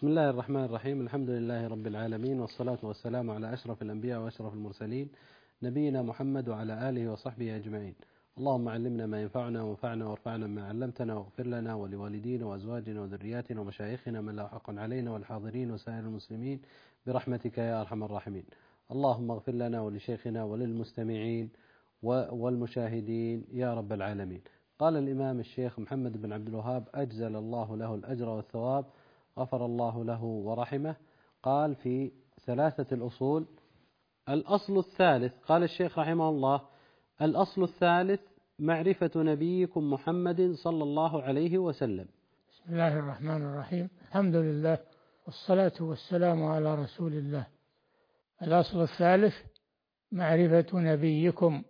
بسم الله الرحمن الرحيم. الحمد لله رب العالمين، والصلاة والسلام على أشرف الأنبياء وأشرف المرسلين، نبينا محمد وعلى آله وصحبه أجمعين. اللهم علمنا ما ينفعنا وانفعنا وارفعنا ما علمتنا، واغفر لنا ولوالدينا وأزواجنا وذرياتنا ومشايخنا من له حق علينا والحاضرين وسائر المسلمين برحمتك يا أرحم الراحمين. اللهم اغفر لنا ولشيخنا وللمستمعين والمشاهدين يا رب العالمين. قال الإمام الشيخ محمد بن عبد الوهاب أجزل الله له الأجر والثواب، غفر الله له ورحمه. قال في ثلاثة الأصول: الأصل الثالث، قال الشيخ رحمه الله: الأصل الثالث معرفة نبيكم محمد صلى الله عليه وسلم. بسم الله الرحمن الرحيم. الحمد لله والصلاة والسلام على رسول الله. الأصل الثالث معرفة نبيكم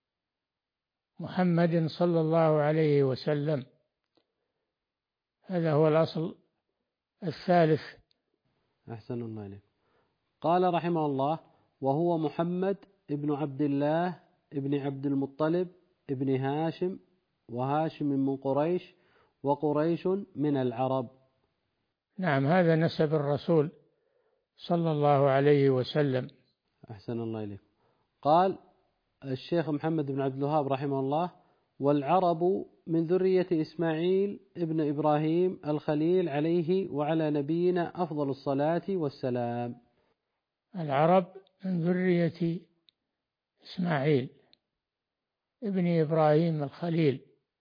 محمد صلى الله عليه وسلم، هذا هو الأصل الثالث. أحسن الله إليك. قال رحمه الله: وهو محمد ابن عبد الله ابن عبد المطلب ابن هاشم، وهاشم من قريش، وقريش من العرب. نعم، هذا نسب الرسول صلى الله عليه وسلم. أحسن الله إليك. قال الشيخ محمد بن عبد الوهاب رحمه الله: والعرب من ذرية إسماعيل ابن إبراهيم الخليل عليه وعلى نبينا أفضل الصلاة والسلام. العرب من ذرية إسماعيل ابن إبراهيم الخليل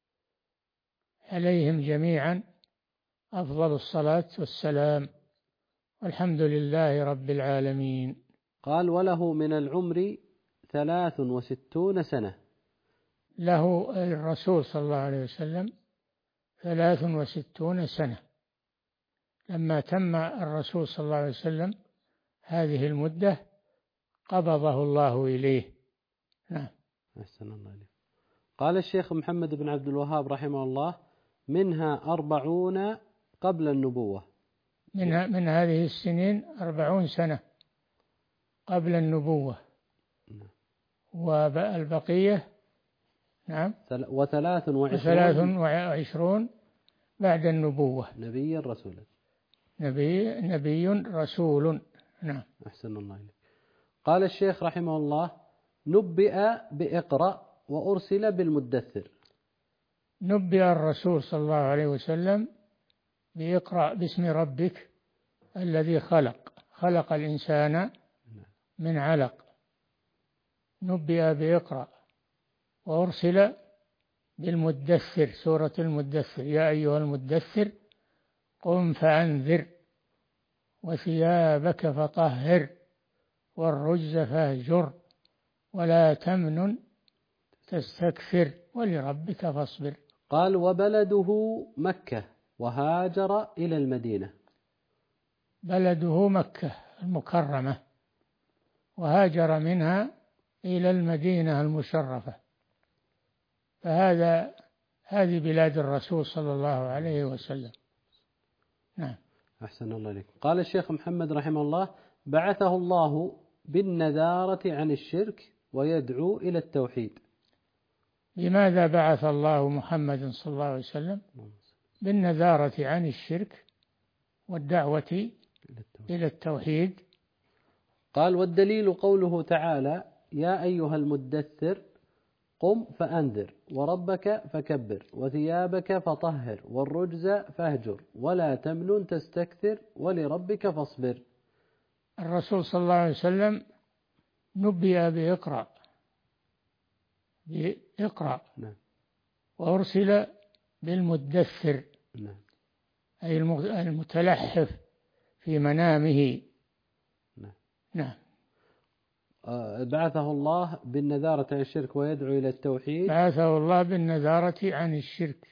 عليهم جميعا أفضل الصلاة والسلام، والحمد لله رب العالمين. قال: وله من العمر 63 سنة. له الرسول صلى الله عليه وسلم 63 سنة. لما تم الرسول صلى الله عليه وسلم هذه المدة قبضه الله إليه. نعم. أحسن الله عليك. قال الشيخ محمد بن عبد الوهاب رحمه الله: منها 40 قبل النبوة. من هذه السنين 40 سنة قبل النبوة، والبقية نعم 23 بعد النبوة. نبي رسول. نبي رسول. نعم. أحسن الله إليك. قال الشيخ رحمه الله: نبئ بإقرأ وأرسل بالمدثر. نبئ الرسول صلى الله عليه وسلم بإقرأ باسم ربك الذي خلق الإنسان من علق. نبئ بإقرأ، وأرسل بالمدثر، سورة المدثر: يا أيها المدثر قم فأنذر وثيابك فطهر والرجز فاهجر ولا تمنن تستكثر ولربك فاصبر. قال: وبلده مكة، وهاجر إلى المدينة. بلده مكة المكرمة، وهاجر منها إلى المدينة المشرفة. هذه بلاد الرسول صلى الله عليه وسلم. نعم. أحسن الله إليك. قال الشيخ محمد رحمه الله: بعثه الله بالنذارة عن الشرك ويدعو إلى التوحيد. لماذا بعث الله محمد صلى الله عليه وسلم؟ بالنذارة عن الشرك والدعوة إلى التوحيد. قال: والدليل قوله تعالى: يا أيها المدثر قم فأنذر وربك فكبر وثيابك فطهر والرجز فاهجر ولا تمنن تستكثر ولربك فاصبر. الرسول صلى الله عليه وسلم نبئ بإقرأ نعم. وأرسل بالمدثر، نعم. أي المتلحف في منامه. نعم. نعم. بعثه الله بالنذارة عن الشرك ويدعو إلى التوحيد. بعثه الله بالنذارة عن الشرك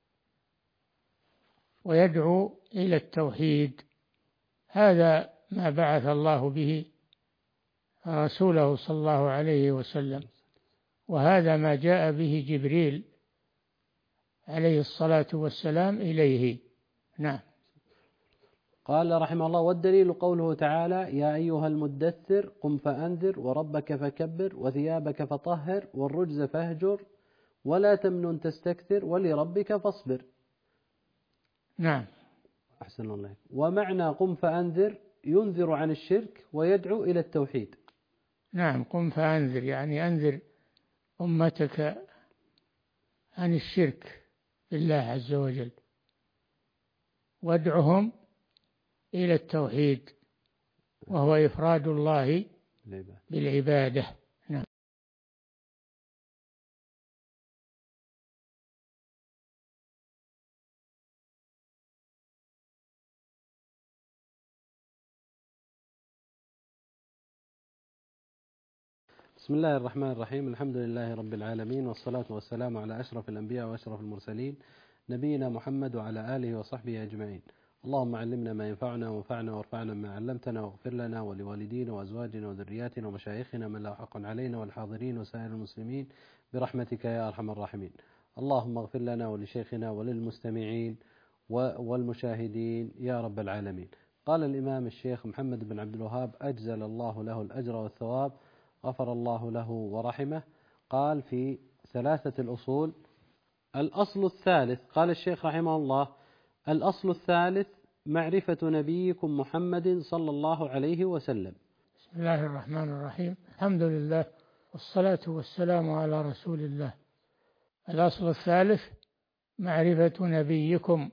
ويدعو إلى التوحيد. هذا ما بعث الله به رسوله صلى الله عليه وسلم، وهذا ما جاء به جبريل عليه الصلاة والسلام إليه. نعم. قال رحمه الله: والدليل قوله تعالى: يا أيها المدثر قم فأنذر وربك فكبر وثيابك فطهر والرجز فاهجر ولا تمنن تستكثر ولربك فاصبر. نعم. أحسن الله. ومعنى قم فأنذر ينذر عن الشرك ويدعو إلى التوحيد. نعم، قم فأنذر يعني أنذر أمتك عن الشرك بالله عز وجل، وادعهم إلى التوحيد وهو إفراد الله بالعبادة. نعم. بسم الله الرحمن الرحيم. الحمد لله رب العالمين، والصلاة والسلام على أشرف الأنبياء وأشرف المرسلين، نبينا محمد وعلى آله وصحبه أجمعين. اللهم علمنا ما ينفعنا وانفعنا وارفعنا ما علمتنا، واغفر لنا ولوالدينا وأزواجنا وذرياتنا ومشايخنا من له حق علينا والحاضرين وسائر المسلمين برحمتك يا أرحم الراحمين. اللهم اغفر لنا ولشيخنا وللمستمعين والمشاهدين يا رب العالمين. قال الإمام الشيخ محمد بن عبد الوهاب أجزل الله له الأجر والثواب، غفر الله له ورحمه. قال في ثلاثة الأصول: الأصل الثالث، قال الشيخ رحمه الله: الأصل الثالث معرفة نبيكم محمد صلى الله عليه وسلم. بسم الله الرحمن الرحيم. الحمد لله والصلاة والسلام على رسول الله. الأصل الثالث معرفة نبيكم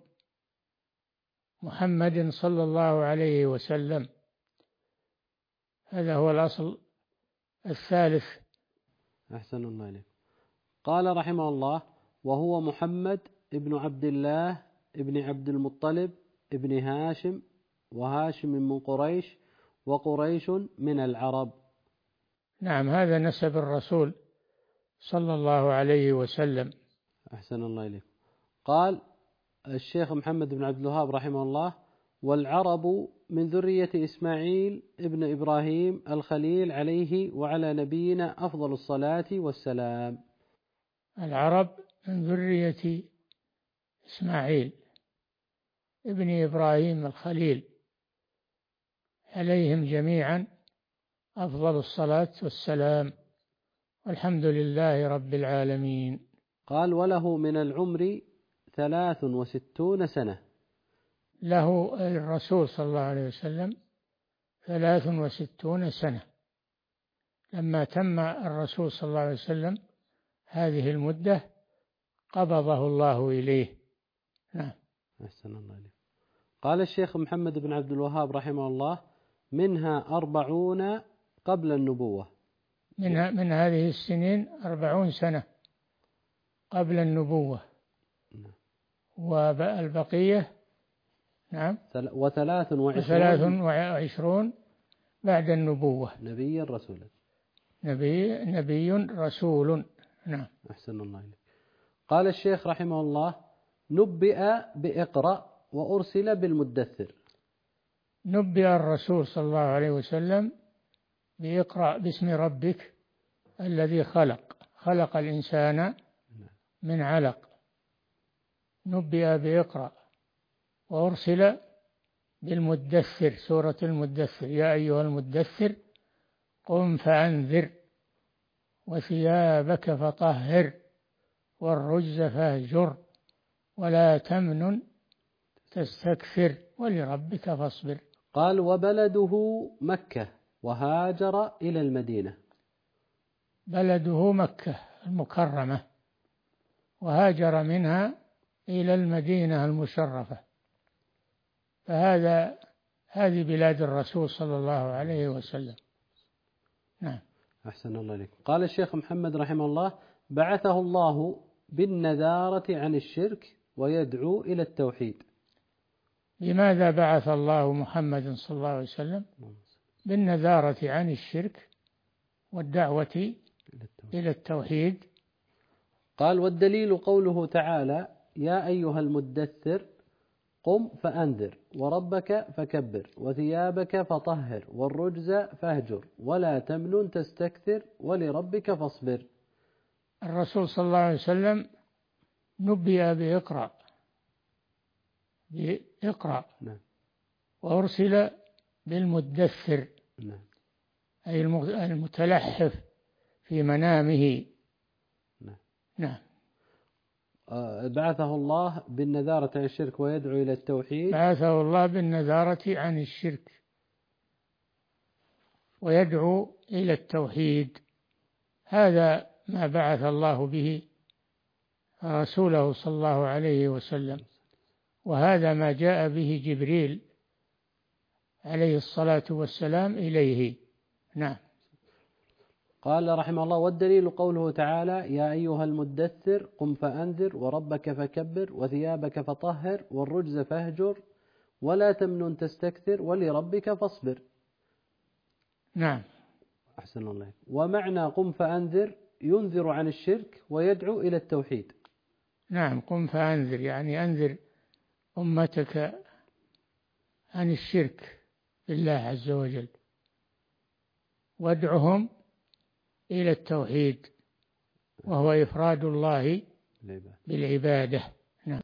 محمد صلى الله عليه وسلم، هذا هو الأصل الثالث. أحسن الله إليك. قال رحمه الله: وهو محمد ابن عبد الله ابن عبد المطلب ابن هاشم، وهاشم من قريش، وقريش من العرب. نعم، هذا نسب الرسول صلى الله عليه وسلم. أحسن الله إليك. قال الشيخ محمد بن عبد الوهاب رحمه الله: والعرب من ذرية إسماعيل ابن إبراهيم الخليل عليه وعلى نبينا أفضل الصلاة والسلام. العرب من ذرية إسماعيل ابن إبراهيم الخليل عليهم جميعا أفضل الصلاة والسلام، والحمد لله رب العالمين. قال: وله من العمر 63 سنة. له الرسول صلى الله عليه وسلم 63 سنة. لما تم الرسول صلى الله عليه وسلم هذه المدة قبضه الله إليه. نعم. أحسن الله عليك. قال الشيخ محمد بن عبد الوهاب رحمه الله: منها 40 قبل النبوة. من هذه السنين 40 سنة قبل النبوة، والبقية نعم 23 بعد النبوة. نبي رسول. نبي رسول. نعم. أحسن الله إليك. قال الشيخ رحمه الله: نبئ بإقرأ وأرسل بالمدثر. نبئ الرسول صلى الله عليه وسلم بإقرأ باسم ربك الذي خلق الإنسان من علق. نبئ بإقرأ، وأرسل بالمدثر، سورة المدثر: يا أيها المدثر قم فأنذر وثيابك فطهر والرجز فاهجر ولا تمنن تستكثر ولربك فاصبر. قال: وبلده مكة وهاجر إلى المدينة. بلده مكة المكرمة، وهاجر منها إلى المدينة المشرفة، هذه بلاد الرسول صلى الله عليه وسلم. نعم. أحسن الله إليك. قال الشيخ محمد رحمه الله: بعثه الله بالنذارة عن الشرك ويدعو إلى التوحيد. لماذا بعث الله محمد صلى الله عليه وسلم؟ بالنذارة عن الشرك والدعوة إلى التوحيد. قال: والدليل قوله تعالى: يا أيها المدثر قم فأنذر وربك فكبر وثيابك فطهر والرجز فاهجر ولا تمنن تستكثر ولربك فاصبر. الرسول صلى الله عليه وسلم نبئ بإقرأ نعم. وأرسل بالمدثر، نعم. أي المتلحف في منامه. نعم. نعم. بعثه الله بالنذارة عن الشرك ويدعو إلى التوحيد. بعثه الله بالنذارة عن الشرك ويدعو إلى التوحيد. هذا ما بعث الله به رسوله صلى الله عليه وسلم، وهذا ما جاء به جبريل عليه الصلاة والسلام إليه. نعم. قال رحمه الله: والدليل قوله تعالى: يا أيها المدثر قم فأنذر وربك فكبر وثيابك فطهر والرجز فاهجر ولا تمنن تستكثر ولربك فاصبر. نعم. أحسن الله. ومعنى قم فأنذر ينذر عن الشرك ويدعو إلى التوحيد. نعم، قم فأنذر يعني أنذر أمتك عن الشرك بالله عز وجل، وادعهم إلى التوحيد وهو إفراد الله بالعبادة.